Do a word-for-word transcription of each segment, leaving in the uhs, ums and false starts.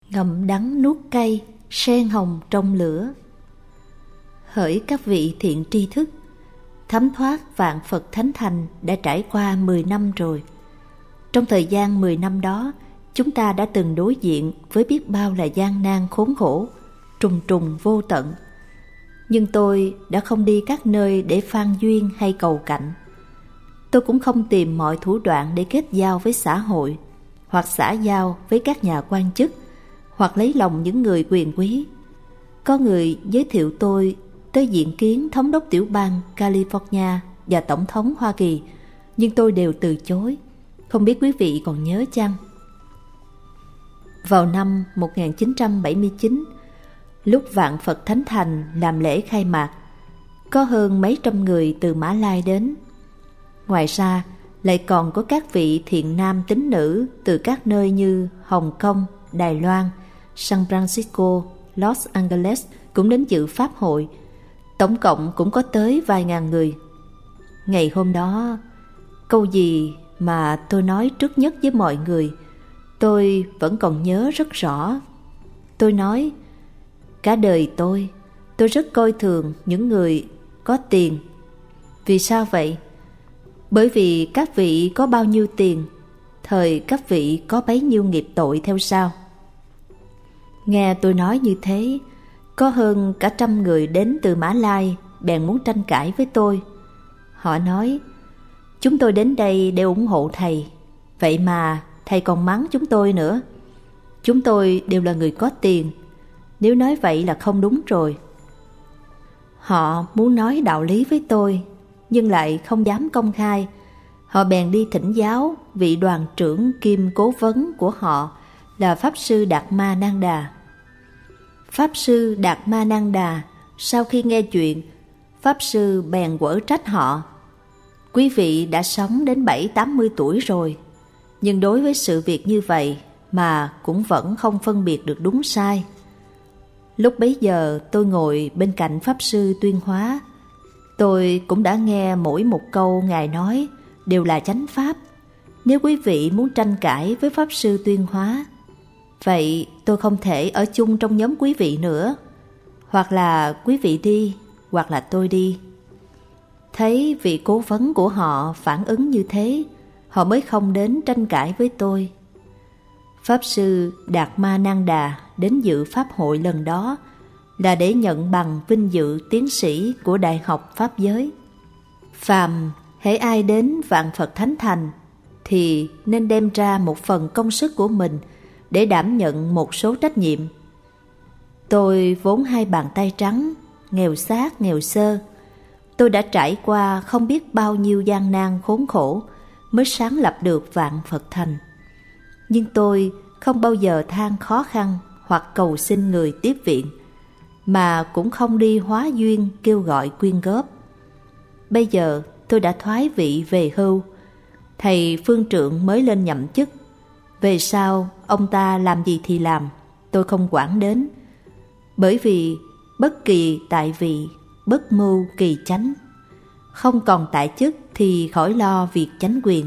ngậm đắng nuốt cay, sen hồng trong lửa. Hỡi các vị thiện tri thức, thấm thoát vạn Phật thánh thành đã trải qua mười năm rồi. Trong thời gian mười năm đó, chúng ta đã từng đối diện với biết bao là gian nan khốn khổ, trùng trùng vô tận. Nhưng tôi đã không đi các nơi để phan duyên hay cầu cạnh. Tôi cũng không tìm mọi thủ đoạn để kết giao với xã hội, hoặc xã giao với các nhà quan chức, hoặc lấy lòng những người quyền quý. Có người giới thiệu tôi tới diện kiến thống đốc tiểu bang California và tổng thống Hoa Kỳ, nhưng tôi đều từ chối. Không biết quý vị còn nhớ chăng? Vào năm một nghìn chín trăm bảy mươi chín, lúc vạn Phật Thánh Thành làm lễ khai mạc, có hơn mấy trăm người từ Mã Lai đến. Ngoài ra, lại còn có các vị thiện nam tín nữ từ các nơi như Hồng Kông, Đài Loan, San Francisco, Los Angeles cũng đến dự pháp hội. Tổng cộng cũng có tới vài ngàn người. Ngày hôm đó, câu gì mà tôi nói trước nhất với mọi người, tôi vẫn còn nhớ rất rõ. Tôi nói, cả đời tôi, tôi rất coi thường những người có tiền. Vì sao vậy? Bởi vì các vị có bao nhiêu tiền, thời các vị có bấy nhiêu nghiệp tội theo sau. Nghe tôi nói như thế, có hơn cả trăm người đến từ Mã Lai bèn muốn tranh cãi với tôi. Họ nói, chúng tôi đến đây để ủng hộ thầy, vậy mà thầy còn mắng chúng tôi nữa. Chúng tôi đều là người có tiền, nếu nói vậy là không đúng rồi. Họ muốn nói đạo lý với tôi, nhưng lại không dám công khai. Họ bèn đi thỉnh giáo vị đoàn trưởng kiêm cố vấn của họ là Pháp Sư Đạt Ma Nan Đà. Pháp Sư Đạt Ma Nan Đà sau khi nghe chuyện, Pháp Sư bèn quở trách họ. Quý vị đã sống đến bảy tám mươi tuổi rồi, nhưng đối với sự việc như vậy mà cũng vẫn không phân biệt được đúng sai. Lúc bấy giờ tôi ngồi bên cạnh Pháp Sư tuyên hóa. Tôi cũng đã nghe mỗi một câu Ngài nói đều là chánh pháp. Nếu quý vị muốn tranh cãi với Pháp Sư tuyên hóa, vậy tôi không thể ở chung trong nhóm quý vị nữa. Hoặc là quý vị đi, hoặc là tôi đi. Thấy vị cố vấn của họ phản ứng như thế, họ mới không đến tranh cãi với tôi. Pháp Sư Đạt Ma Nan Đà đến dự pháp hội lần đó là để nhận bằng vinh dự tiến sĩ của Đại học Pháp giới. Phàm hễ ai đến vạn Phật Thánh Thành thì nên đem ra một phần công sức của mình để đảm nhận một số trách nhiệm. Tôi vốn hai bàn tay trắng, nghèo xác nghèo xơ. Tôi đã trải qua không biết bao nhiêu gian nan khốn khổ mới sáng lập được vạn Phật Thành. Nhưng tôi không bao giờ than khó khăn hoặc cầu xin người tiếp viện, mà cũng không đi hóa duyên kêu gọi quyên góp. Bây giờ tôi đã thoái vị về hưu. Thầy Phương Trượng mới lên nhậm chức. Về sau ông ta làm gì thì làm, tôi không quản đến. Bởi vì bất kỳ tại vị, bất mưu kỳ chánh. Không còn tại chức thì khỏi lo việc chánh quyền.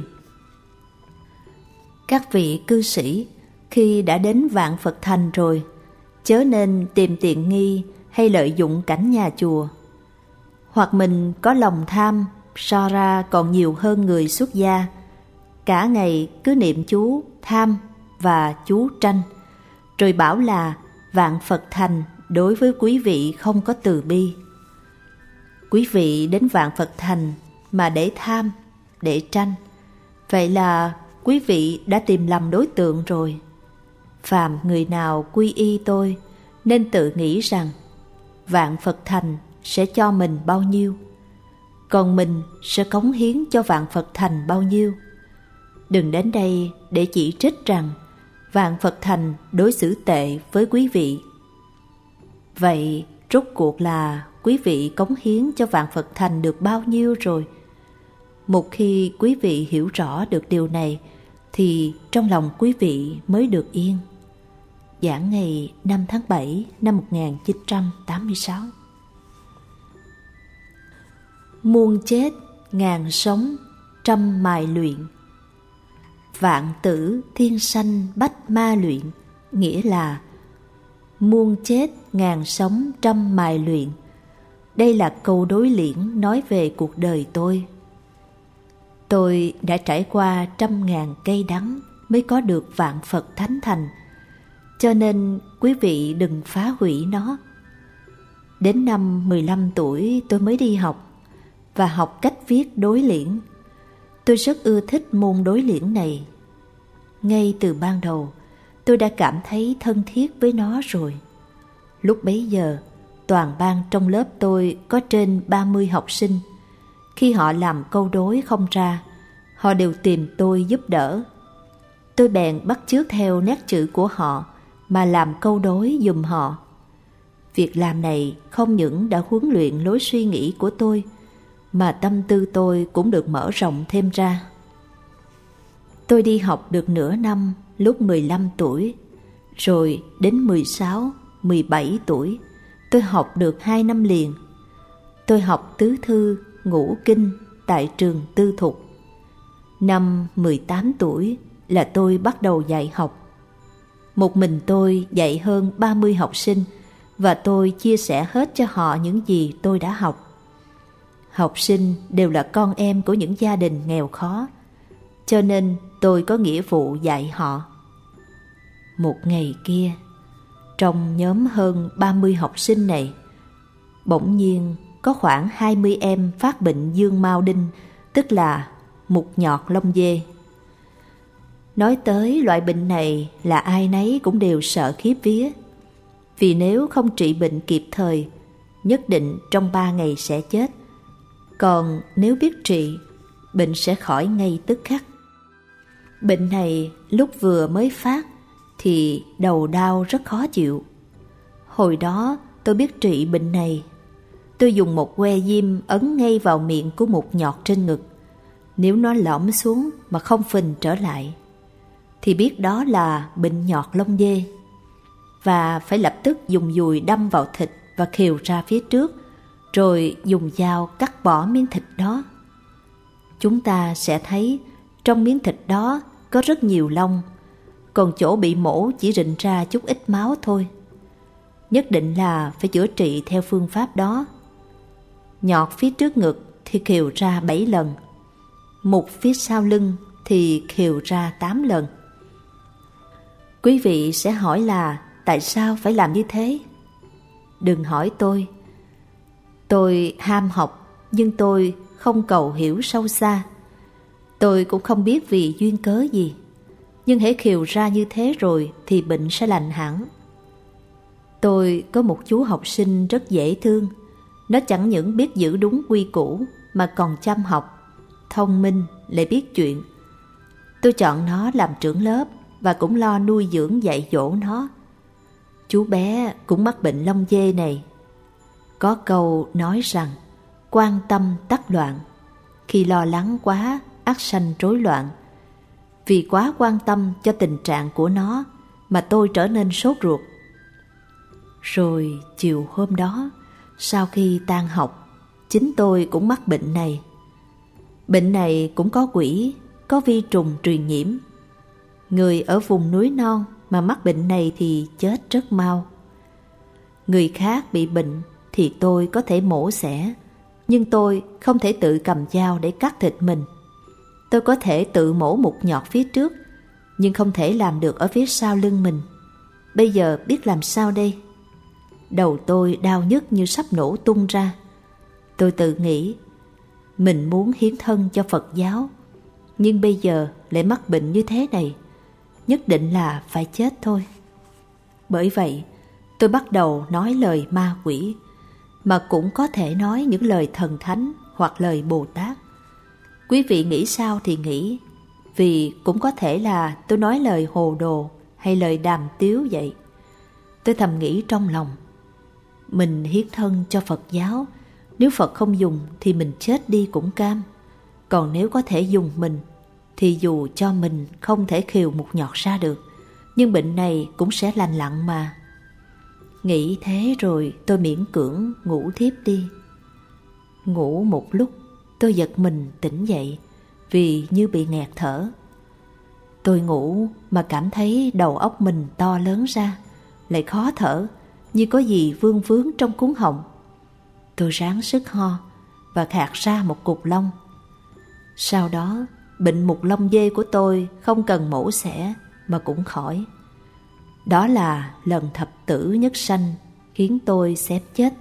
Các vị cư sĩ khi đã đến vạn Phật Thành rồi, chớ nên tìm tiện nghi hay lợi dụng cảnh nhà chùa. Hoặc mình có lòng tham, so ra còn nhiều hơn người xuất gia. Cả ngày cứ niệm chú tham và chú tranh, rồi bảo là vạn Phật Thành đối với quý vị không có từ bi. Quý vị đến vạn Phật Thành mà để tham, để tranh, vậy là quý vị đã tìm lầm đối tượng rồi. Phàm người nào quy y tôi nên tự nghĩ rằng vạn Phật Thành sẽ cho mình bao nhiêu, còn mình sẽ cống hiến cho vạn Phật Thành bao nhiêu. Đừng đến đây để chỉ trích rằng vạn Phật Thành đối xử tệ với quý vị. Vậy rốt cuộc là quý vị cống hiến cho vạn Phật Thành được bao nhiêu rồi? Một khi quý vị hiểu rõ được điều này thì trong lòng quý vị mới được yên. Giảng ngày năm tháng bảy năm một nghìn chín trăm tám mươi sáu. Muôn chết, ngàn sống, trăm mài luyện. Vạn tử thiên sanh bách ma luyện, nghĩa là muôn chết ngàn sống trăm mài luyện. Đây là câu đối liễn nói về cuộc đời tôi. Tôi đã trải qua trăm ngàn cây đắng mới có được vạn Phật thánh thành, cho nên quý vị đừng phá hủy nó. Đến năm mười lăm tuổi tôi mới đi học và học cách viết đối liễn. Tôi rất ưa thích môn đối liễn này. Ngay từ ban đầu, tôi đã cảm thấy thân thiết với nó rồi. Lúc bấy giờ, toàn ban trong lớp tôi có trên ba mươi học sinh. Khi họ làm câu đối không ra, họ đều tìm tôi giúp đỡ. Tôi bèn bắt chước theo nét chữ của họ mà làm câu đối giùm họ. Việc làm này không những đã huấn luyện lối suy nghĩ của tôi, mà tâm tư tôi cũng được mở rộng thêm ra. Tôi đi học được nửa năm lúc mười lăm tuổi, rồi đến mười sáu, mười bảy tuổi, tôi học được hai năm liền. Tôi học tứ thư, ngũ kinh tại trường tư thục. Năm mười tám tuổi là tôi bắt đầu dạy học. Một mình tôi dạy hơn ba mươi học sinh và tôi chia sẻ hết cho họ những gì tôi đã học. Học sinh đều là con em của những gia đình nghèo khó, cho nên tôi có nghĩa vụ dạy họ. Một ngày kia, trong nhóm hơn ba mươi học sinh này, bỗng nhiên có khoảng hai mươi em phát bệnh dương mao đinh, tức là mụt nhọt lông dê. Nói tới loại bệnh này là ai nấy cũng đều sợ khiếp vía, vì nếu không trị bệnh kịp thời, nhất định trong ba ngày sẽ chết. Còn nếu biết trị, bệnh sẽ khỏi ngay tức khắc. Bệnh này lúc vừa mới phát thì đầu đau rất khó chịu. Hồi đó tôi biết trị bệnh này. Tôi dùng một que diêm ấn ngay vào miệng của một nhọt trên ngực. Nếu nó lõm xuống mà không phình trở lại thì biết đó là bệnh nhọt lông dê, và phải lập tức dùng dùi đâm vào thịt và khều ra phía trước, rồi dùng dao cắt bỏ miếng thịt đó. Chúng ta sẽ thấy trong miếng thịt đó có rất nhiều lông, còn chỗ bị mổ chỉ rịn ra chút ít máu thôi. Nhất định là phải chữa trị theo phương pháp đó. Nhọt phía trước ngực thì khều ra bảy lần, mụt phía sau lưng thì khều ra tám lần. Quý vị sẽ hỏi là tại sao phải làm như thế? Đừng hỏi tôi. Tôi ham học, nhưng tôi không cầu hiểu sâu xa. Tôi cũng không biết vì duyên cớ gì, nhưng hễ khều ra như thế rồi thì bệnh sẽ lành hẳn. Tôi có một chú học sinh rất dễ thương. Nó chẳng những biết giữ đúng quy củ mà còn chăm học, thông minh, lại biết chuyện. Tôi chọn nó làm trưởng lớp và cũng lo nuôi dưỡng dạy dỗ nó. Chú bé cũng mắc bệnh lông dê này. Có câu nói rằng quan tâm tắc loạn, khi lo lắng quá ắt sanh rối loạn. Vì quá quan tâm cho tình trạng của nó mà tôi trở nên sốt ruột. Rồi chiều hôm đó, sau khi tan học, chính tôi cũng mắc bệnh này. Bệnh này cũng có quỷ, có vi trùng truyền nhiễm. Người ở vùng núi non mà mắc bệnh này thì chết rất mau. Người khác bị bệnh thì tôi có thể mổ xẻ, nhưng tôi không thể tự cầm dao để cắt thịt mình. Tôi có thể tự mổ một nhọt phía trước, nhưng không thể làm được ở phía sau lưng mình. Bây giờ biết làm sao đây? Đầu tôi đau nhức như sắp nổ tung ra. Tôi tự nghĩ mình muốn hiến thân cho Phật giáo, nhưng bây giờ lại mắc bệnh như thế này, nhất định là phải chết thôi. Bởi vậy tôi bắt đầu nói lời ma quỷ, mà cũng có thể nói những lời thần thánh hoặc lời Bồ Tát. Quý vị nghĩ sao thì nghĩ, vì cũng có thể là tôi nói lời hồ đồ hay lời đàm tiếu vậy. Tôi thầm nghĩ trong lòng, mình hiến thân cho Phật giáo, nếu Phật không dùng thì mình chết đi cũng cam. Còn nếu có thể dùng mình, thì dù cho mình không thể khều một nhọt ra được, nhưng bệnh này cũng sẽ lành lặn mà. Nghĩ thế rồi tôi miễn cưỡng ngủ thiếp đi. Ngủ một lúc, tôi giật mình tỉnh dậy vì như bị nghẹt thở. Tôi ngủ mà cảm thấy đầu óc mình to lớn ra, lại khó thở, như có gì vương vướng trong cuống họng. Tôi ráng sức ho và khạc ra một cục lông. Sau đó, bệnh mục lông dê của tôi không cần mổ xẻ mà cũng khỏi. Đó là lần thập tử nhất sanh khiến tôi xém chết.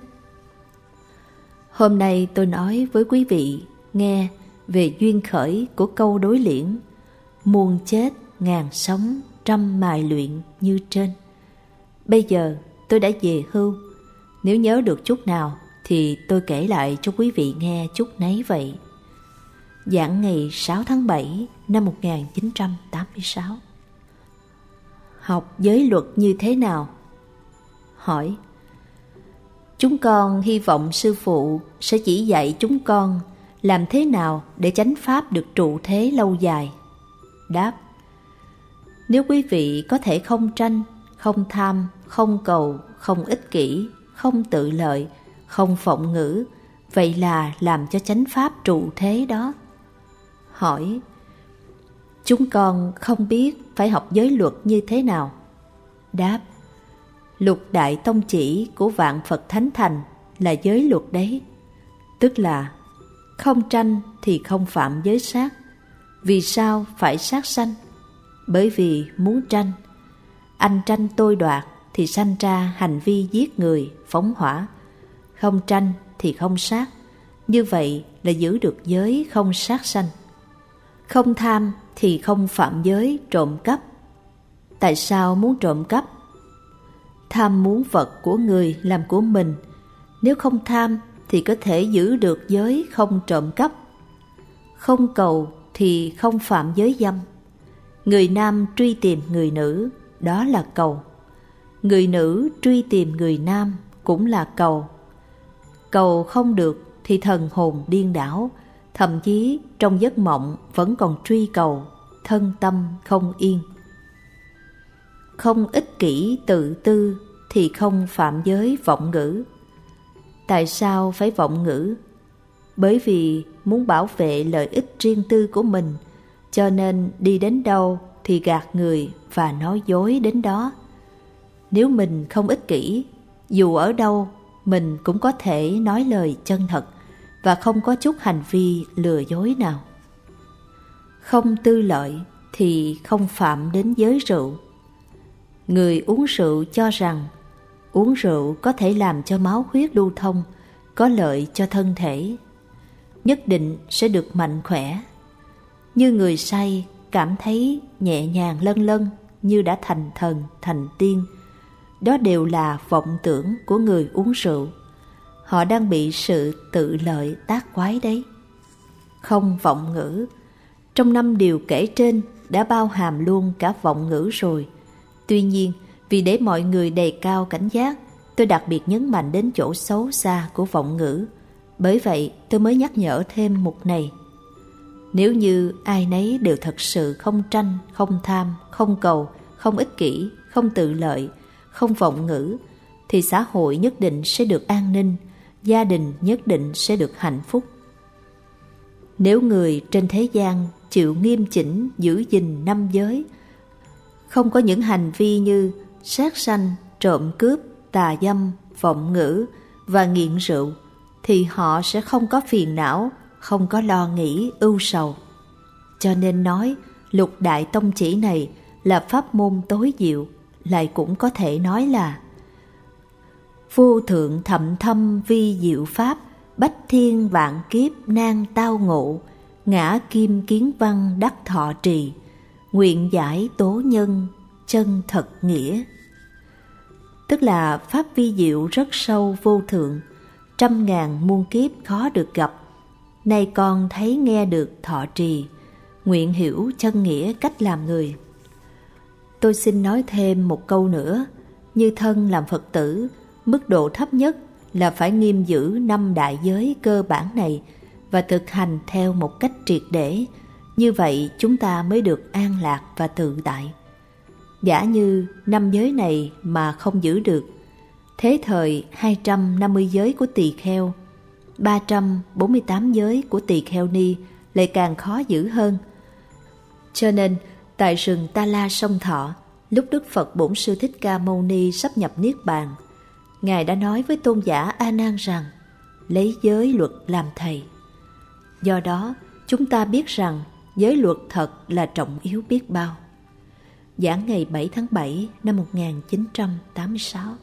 Hôm nay tôi nói với quý vị nghe về duyên khởi của câu đối liễn muôn chết ngàn sống trăm mài luyện như trên. Bây giờ tôi đã về hưu, nếu nhớ được chút nào thì tôi kể lại cho quý vị nghe chút nấy vậy. Giảng ngày sáu tháng bảy năm một nghìn chín trăm tám mươi sáu. Học giới luật như thế nào? Hỏi. Chúng con hy vọng sư phụ sẽ chỉ dạy chúng con làm thế nào để chánh pháp được trụ thế lâu dài. Đáp. Nếu quý vị có thể không tranh, không tham, không cầu, không ích kỷ, không tự lợi, không phộng ngữ, vậy là làm cho chánh pháp trụ thế đó. Hỏi. Chúng con không biết phải học giới luật như thế nào. Đáp. Lục đại tông chỉ của vạn Phật Thánh Thành là giới luật đấy. Tức là không tranh thì không phạm giới sát. Vì sao phải sát sanh? Bởi vì muốn tranh. Anh tranh tôi đoạt thì sanh ra hành vi giết người, phóng hỏa. Không tranh thì không sát. Như vậy là giữ được giới không sát sanh. Không tham thì không phạm giới trộm cắp. Tại sao muốn trộm cắp? Tham muốn vật của người làm của mình. Nếu không tham thì có thể giữ được giới không trộm cắp. Không cầu thì không phạm giới dâm. Người nam truy tìm người nữ, đó là cầu. Người nữ truy tìm người nam cũng là cầu. Cầu không được thì thần hồn điên đảo, thậm chí trong giấc mộng vẫn còn truy cầu, thân tâm không yên. Không ích kỷ tự tư thì không phạm giới vọng ngữ. Tại sao phải vọng ngữ? Bởi vì muốn bảo vệ lợi ích riêng tư của mình, cho nên đi đến đâu thì gạt người và nói dối đến đó. Nếu mình không ích kỷ, dù ở đâu mình cũng có thể nói lời chân thật và không có chút hành vi lừa dối nào. Không tư lợi thì không phạm đến giới rượu. Người uống rượu cho rằng uống rượu có thể làm cho máu huyết lưu thông, có lợi cho thân thể, nhất định sẽ được mạnh khỏe. Như người say cảm thấy nhẹ nhàng lân lân như đã thành thần, thành tiên. Đó đều là vọng tưởng của người uống rượu. Họ đang bị sự tự lợi tác quái đấy. Không vọng ngữ. Trong năm điều kể trên đã bao hàm luôn cả vọng ngữ rồi. Tuy nhiên, vì để mọi người đề cao cảnh giác, tôi đặc biệt nhấn mạnh đến chỗ xấu xa của vọng ngữ. Bởi vậy tôi mới nhắc nhở thêm mục này. Nếu như ai nấy đều thật sự không tranh, không tham, không cầu, không ích kỷ, không tự lợi, không vọng ngữ, thì xã hội nhất định sẽ được an ninh, gia đình nhất định sẽ được hạnh phúc. Nếu người trên thế gian chịu nghiêm chỉnh giữ gìn năm giới, không có những hành vi như sát sanh, trộm cướp, tà dâm, vọng ngữ và nghiện rượu, thì họ sẽ không có phiền não, không có lo nghĩ, ưu sầu. Cho nên nói lục đại tông chỉ này là pháp môn tối diệu, lại cũng có thể nói là vô thượng thậm thâm vi diệu pháp, bách thiên vạn kiếp nan tao ngộ, ngã kim kiến văn đắc thọ trì, nguyện giải tố nhân chân thật nghĩa. Tức là pháp vi diệu rất sâu vô thượng, trăm ngàn muôn kiếp khó được gặp. Nay con thấy nghe được thọ trì, nguyện hiểu chân nghĩa cách làm người. Tôi xin nói thêm một câu nữa. Như thân làm Phật tử, mức độ thấp nhất là phải nghiêm giữ năm đại giới cơ bản này và thực hành theo một cách triệt để. Như vậy chúng ta mới được an lạc và tự tại. Giả như năm giới này mà không giữ được, thế thời hai trăm năm mươi giới của tỳ kheo, ba trăm bốn mươi tám giới của tỳ kheo ni lại càng khó giữ hơn. Cho nên tại rừng Ta La Sông Thọ lúc Đức Phật Bổn Sư Thích Ca Mâu Ni sắp nhập Niết Bàn, Ngài đã nói với tôn giả A Nan rằng lấy giới luật làm thầy. Do đó, chúng ta biết rằng giới luật thật là trọng yếu biết bao. Giảng ngày bảy tháng bảy năm một nghìn chín trăm tám mươi sáu.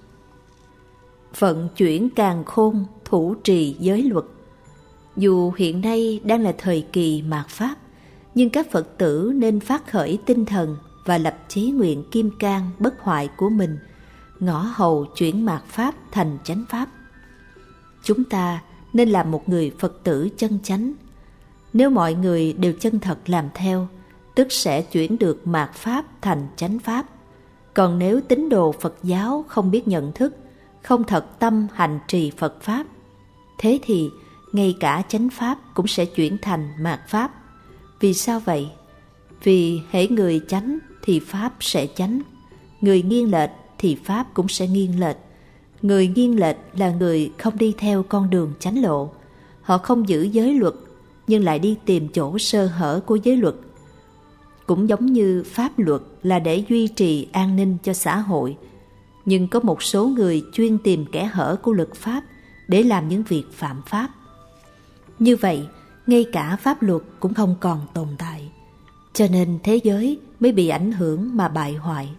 Vận chuyển càn khôn, thủ trì giới luật. Dù hiện nay đang là thời kỳ mạt Pháp, nhưng các Phật tử nên phát khởi tinh thần và lập chí nguyện kim cang bất hoại của mình, ngõ hầu chuyển mạt Pháp thành chánh Pháp. Chúng ta nên là một người Phật tử chân chánh. Nếu mọi người đều chân thật làm theo, tức sẽ chuyển được mạt Pháp thành chánh Pháp. Còn nếu tín đồ Phật giáo không biết nhận thức, không thật tâm hành trì Phật Pháp, thế thì ngay cả chánh Pháp cũng sẽ chuyển thành mạt Pháp. Vì sao vậy? Vì hễ người chánh thì Pháp sẽ chánh, người nghiêng lệch thì Pháp cũng sẽ nghiêng lệch. Người nghiêng lệch là người không đi theo con đường chánh lộ. Họ không giữ giới luật, nhưng lại đi tìm chỗ sơ hở của giới luật. Cũng giống như pháp luật là để duy trì an ninh cho xã hội, nhưng có một số người chuyên tìm kẽ hở của luật pháp để làm những việc phạm pháp. Như vậy, ngay cả pháp luật cũng không còn tồn tại, cho nên thế giới mới bị ảnh hưởng mà bại hoại.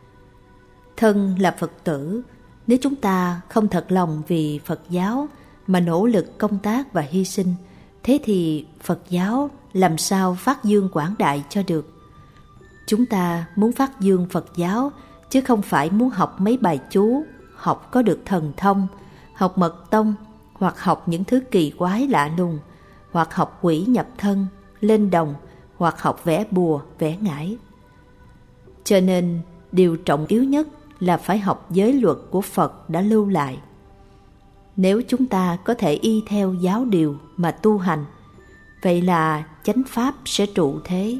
Thân là Phật tử, nếu chúng ta không thật lòng vì Phật giáo mà nỗ lực công tác và hy sinh, thế thì Phật giáo làm sao phát dương quảng đại cho được? Chúng ta muốn phát dương Phật giáo, chứ không phải muốn học mấy bài chú, học có được thần thông, học mật tông, hoặc học những thứ kỳ quái lạ lùng, hoặc học quỷ nhập thân, lên đồng, hoặc học vẽ bùa, vẽ ngải. Cho nên, điều trọng yếu nhất là phải học giới luật của Phật đã lưu lại. Nếu chúng ta có thể y theo giáo điều mà tu hành, vậy là chánh Pháp sẽ trụ thế.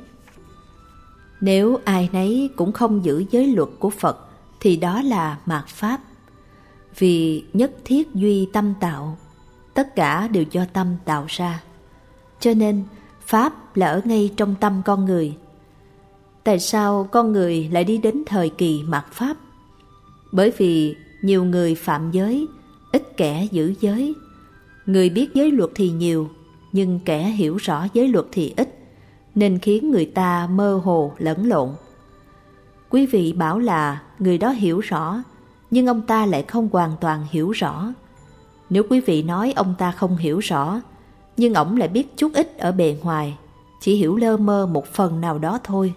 Nếu ai nấy cũng không giữ giới luật của Phật, thì đó là mạt Pháp. Vì nhất thiết duy tâm tạo, tất cả đều do tâm tạo ra. Cho nên, Pháp là ở ngay trong tâm con người. Tại sao con người lại đi đến thời kỳ mạt Pháp? Bởi vì nhiều người phạm giới, ít kẻ giữ giới. Người biết giới luật thì nhiều, nhưng kẻ hiểu rõ giới luật thì ít, nên khiến người ta mơ hồ lẫn lộn. Quý vị bảo là người đó hiểu rõ, nhưng ông ta lại không hoàn toàn hiểu rõ. Nếu quý vị nói ông ta không hiểu rõ, nhưng ổng lại biết chút ít ở bề ngoài, chỉ hiểu lơ mơ một phần nào đó thôi.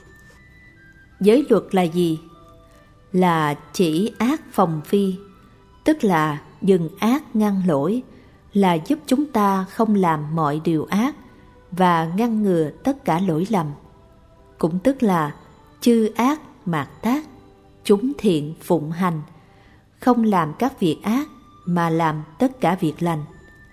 Giới luật là gì? Là chỉ ác phòng phi, tức là dừng ác ngăn lỗi, là giúp chúng ta không làm mọi điều ác và ngăn ngừa tất cả lỗi lầm. Cũng tức là chư ác mạt tác, chúng thiện phụng hành, không làm các việc ác mà làm tất cả việc lành.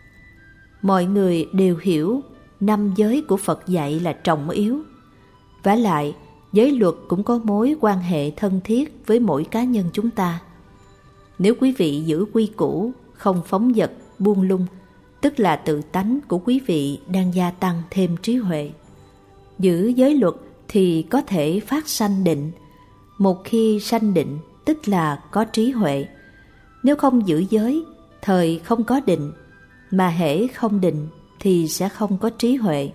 Mọi người đều hiểu năm giới của Phật dạy là trọng yếu. Vả lại, giới luật cũng có mối quan hệ thân thiết với mỗi cá nhân chúng ta. Nếu quý vị giữ quy củ, không phóng dật, buông lung, tức là tự tánh của quý vị đang gia tăng thêm trí huệ. Giữ giới luật thì có thể phát sanh định. Một khi sanh định, tức là có trí huệ. Nếu không giữ giới, thời không có định, mà hễ không định thì sẽ không có trí huệ.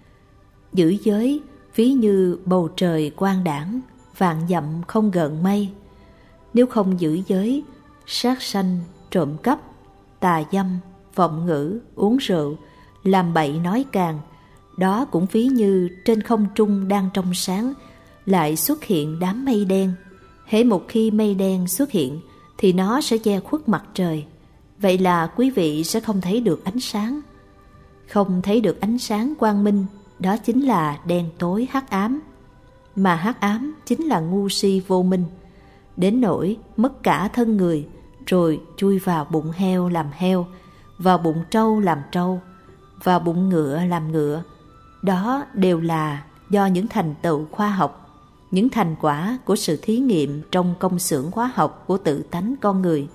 Giữ giới ví như bầu trời quang đãng, vạn dặm không gợn mây. Nếu không giữ giới, sát sanh, trộm cắp, tà dâm, vọng ngữ, uống rượu, làm bậy nói càng, đó cũng ví như trên không trung đang trong sáng, lại xuất hiện đám mây đen. Hễ một khi mây đen xuất hiện, thì nó sẽ che khuất mặt trời. Vậy là quý vị sẽ không thấy được ánh sáng. Không thấy được ánh sáng quang minh, đó chính là đen tối hắc ám. Mà hắc ám chính là ngu si vô minh, đến nỗi mất cả thân người, rồi chui vào bụng heo làm heo, vào bụng trâu làm trâu, vào bụng ngựa làm ngựa. Đó đều là do những thành tựu khoa học, những thành quả của sự thí nghiệm trong công xưởng hóa học của tự tánh con người.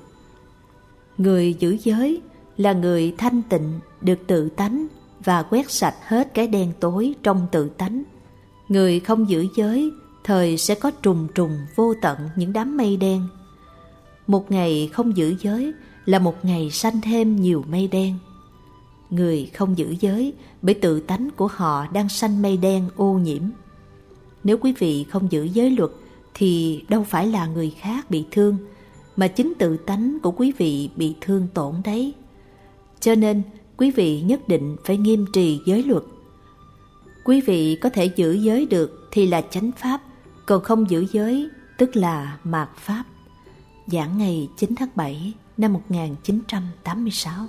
Người giữ giới là người thanh tịnh, được tự tánh và quét sạch hết cái đen tối trong tự tánh. Người không giữ giới thời sẽ có trùng trùng vô tận những đám mây đen. Một ngày không giữ giới là một ngày sanh thêm nhiều mây đen. Người không giữ giới bởi tự tánh của họ đang sanh mây đen ô nhiễm. Nếu quý vị không giữ giới luật thì đâu phải là người khác bị thương, mà chính tự tánh của quý vị bị thương tổn đấy. Cho nên quý vị nhất định phải nghiêm trì giới luật. Quý vị có thể giữ giới được thì là chánh pháp, còn không giữ giới tức là mạt pháp. Giảng ngày chín tháng bảy năm một nghìn chín trăm tám mươi sáu.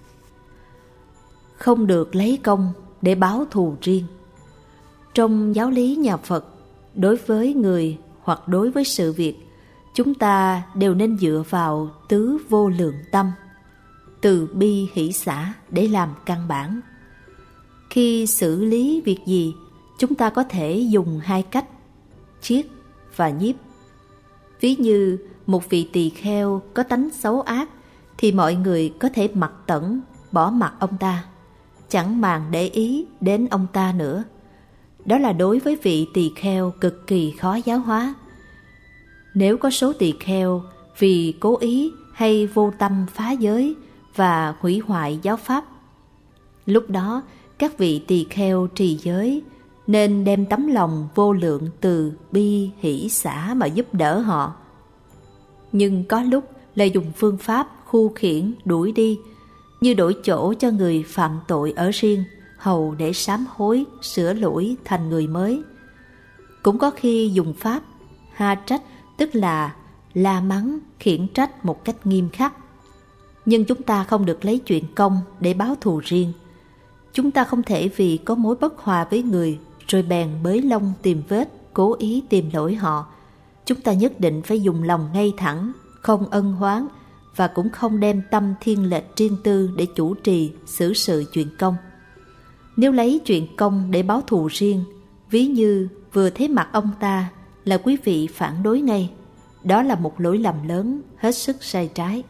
Không được lấy công để báo thù riêng. Trong giáo lý nhà Phật, đối với người hoặc đối với sự việc, chúng ta đều nên dựa vào tứ vô lượng tâm, từ bi hỷ xả để làm căn bản. Khi xử lý việc gì, chúng ta có thể dùng hai cách, chiết và nhiếp. Ví như một vị tỳ kheo có tánh xấu ác thì mọi người có thể mặc tẩn, bỏ mặc ông ta, chẳng màng để ý đến ông ta nữa. Đó là đối với vị tỳ kheo cực kỳ khó giáo hóa. Nếu có số tỳ kheo vì cố ý hay vô tâm phá giới và hủy hoại giáo pháp, lúc đó các vị tỳ kheo trì giới nên đem tấm lòng vô lượng từ bi hỷ xả mà giúp đỡ họ. Nhưng có lúc là dùng phương pháp khu khiển đuổi đi, như đổi chỗ cho người phạm tội ở riêng, hầu để sám hối, sửa lỗi thành người mới. Cũng có khi dùng pháp ha trách, tức là la mắng, khiển trách một cách nghiêm khắc. Nhưng chúng ta không được lấy chuyện công để báo thù riêng. Chúng ta không thể vì có mối bất hòa với người rồi bèn bới lông tìm vết, cố ý tìm lỗi họ. Chúng ta nhất định phải dùng lòng ngay thẳng, không ân oán, và cũng không đem tâm thiên lệch riêng tư để chủ trì xử sự chuyện công. Nếu lấy chuyện công để báo thù riêng, ví như vừa thấy mặt ông ta là quý vị phản đối ngay, đó là một lỗi lầm lớn, hết sức sai trái.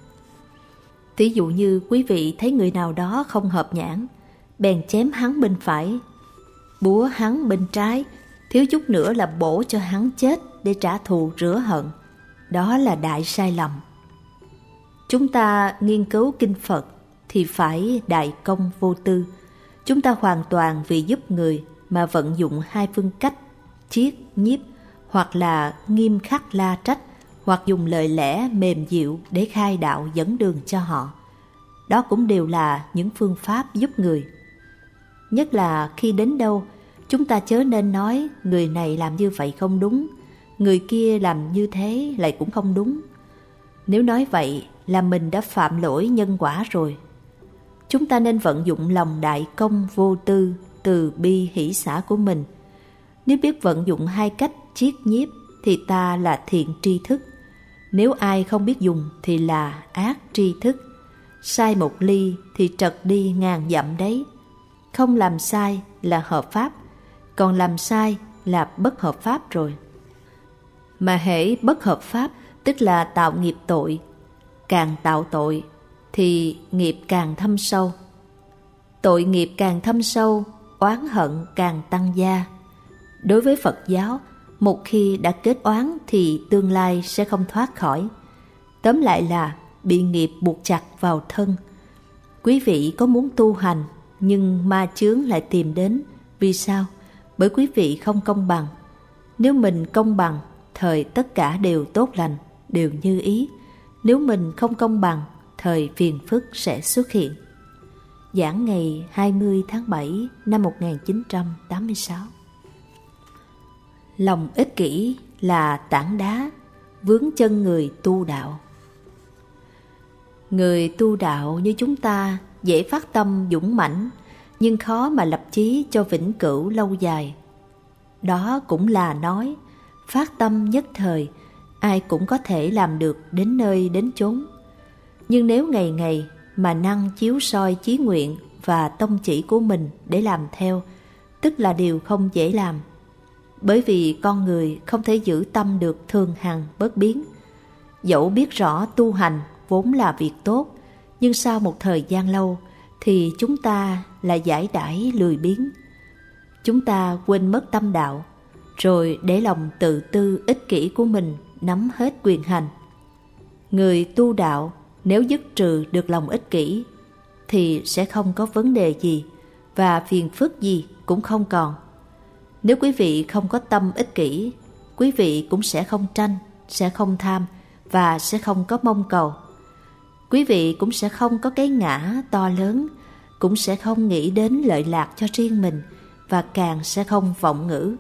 Ví dụ như quý vị thấy người nào đó không hợp nhãn, bèn chém hắn bên phải, búa hắn bên trái, thiếu chút nữa là bổ cho hắn chết để trả thù rửa hận. Đó là đại sai lầm. Chúng ta nghiên cứu kinh Phật thì phải đại công vô tư. Chúng ta hoàn toàn vì giúp người mà vận dụng hai phương cách, chiết, nhiếp, hoặc là nghiêm khắc la trách, hoặc dùng lời lẽ mềm dịu để khai đạo dẫn đường cho họ. Đó cũng đều là những phương pháp giúp người. Nhất là khi đến đâu, chúng ta chớ nên nói người này làm như vậy không đúng, người kia làm như thế lại cũng không đúng. Nếu nói vậy là mình đã phạm lỗi nhân quả rồi. Chúng ta nên vận dụng lòng đại công vô tư, từ bi hỷ xả của mình. Nếu biết vận dụng hai cách chiết nhiếp thì ta là thiện tri thức. Nếu ai không biết dùng thì là ác tri thức. Sai một ly thì trật đi ngàn dặm đấy. Không làm sai là hợp pháp, còn làm sai là bất hợp pháp rồi. Mà hễ bất hợp pháp tức là tạo nghiệp tội. Càng tạo tội thì nghiệp càng thâm sâu. Tội nghiệp càng thâm sâu, oán hận càng tăng gia. Đối với Phật giáo, một khi đã kết oán thì tương lai sẽ không thoát khỏi. Tóm lại là bị nghiệp buộc chặt vào thân. Quý vị có muốn tu hành, nhưng ma chướng lại tìm đến. Vì sao? Bởi quý vị không công bằng. Nếu mình công bằng, thời tất cả đều tốt lành, đều như ý. Nếu mình không công bằng, thời phiền phức sẽ xuất hiện. Giảng ngày hai mươi tháng bảy năm một nghìn chín trăm tám mươi sáu. Lòng ích kỷ là tảng đá vướng chân người tu đạo. Người tu đạo như chúng ta dễ phát tâm dũng mãnh, nhưng khó mà lập chí cho vĩnh cửu lâu dài. Đó cũng là nói, phát tâm nhất thời, ai cũng có thể làm được đến nơi đến chốn. Nhưng nếu ngày ngày mà năng chiếu soi chí nguyện và tông chỉ của mình để làm theo, tức là điều không dễ làm. Bởi vì con người không thể giữ tâm được thường hằng bất biến. Dẫu biết rõ tu hành vốn là việc tốt, nhưng sau một thời gian lâu thì chúng ta lại giải đãi lười biếng. Chúng ta quên mất tâm đạo, rồi để lòng tự tư ích kỷ của mình nắm hết quyền hành. Người tu đạo nếu dứt trừ được lòng ích kỷ thì sẽ không có vấn đề gì và phiền phức gì cũng không còn. Nếu quý vị không có tâm ích kỷ, quý vị cũng sẽ không tranh, sẽ không tham và sẽ không có mong cầu. Quý vị cũng sẽ không có cái ngã to lớn, cũng sẽ không nghĩ đến lợi lạc cho riêng mình và càng sẽ không vọng ngữ.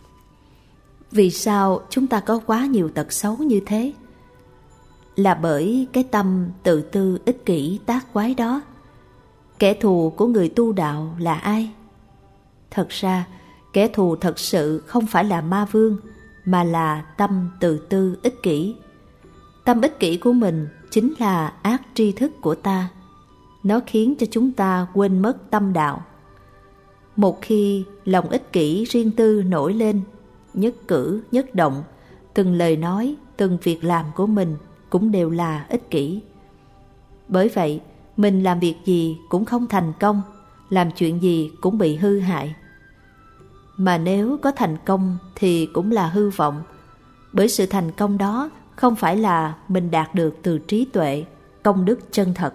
Vì sao chúng ta có quá nhiều tật xấu như thế? Là bởi cái tâm tự tư ích kỷ tác quái đó. Kẻ thù của người tu đạo là ai? Thật ra, kẻ thù thật sự không phải là ma vương, mà là tâm tự tư ích kỷ. Tâm ích kỷ của mình chính là ác tri thức của ta. Nó khiến cho chúng ta quên mất tâm đạo. Một khi lòng ích kỷ riêng tư nổi lên, nhất cử, nhất động, từng lời nói, từng việc làm của mình cũng đều là ích kỷ. Bởi vậy, mình làm việc gì cũng không thành công, làm chuyện gì cũng bị hư hại. Mà nếu có thành công thì cũng là hư vọng, bởi sự thành công đó không phải là mình đạt được từ trí tuệ, công đức chân thật.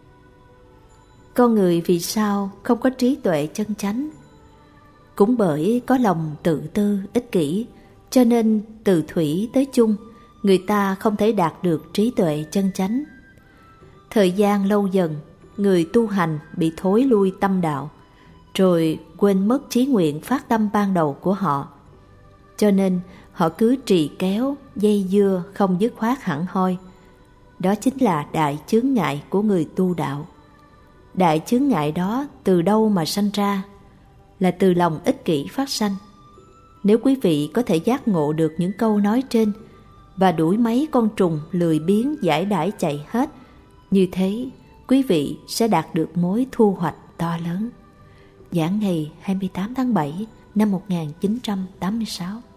Con người vì sao không có trí tuệ chân chánh? Cũng bởi có lòng tự tư, ích kỷ, cho nên từ thủy tới chung, người ta không thể đạt được trí tuệ chân chánh. Thời gian lâu dần, người tu hành bị thối lui tâm đạo, rồi quên mất chí nguyện phát tâm ban đầu của họ. Cho nên họ cứ trì kéo, dây dưa không dứt khoát hẳn hoi. Đó chính là đại chướng ngại của người tu đạo. Đại chướng ngại đó từ đâu mà sanh ra? Là từ lòng ích kỷ phát sanh. Nếu quý vị có thể giác ngộ được những câu nói trên và đuổi mấy con trùng lười biếng giải đãi chạy hết, như thế quý vị sẽ đạt được mối thu hoạch to lớn. Giảng ngày hai mươi tám tháng bảy năm một nghìn chín trăm tám mươi sáu.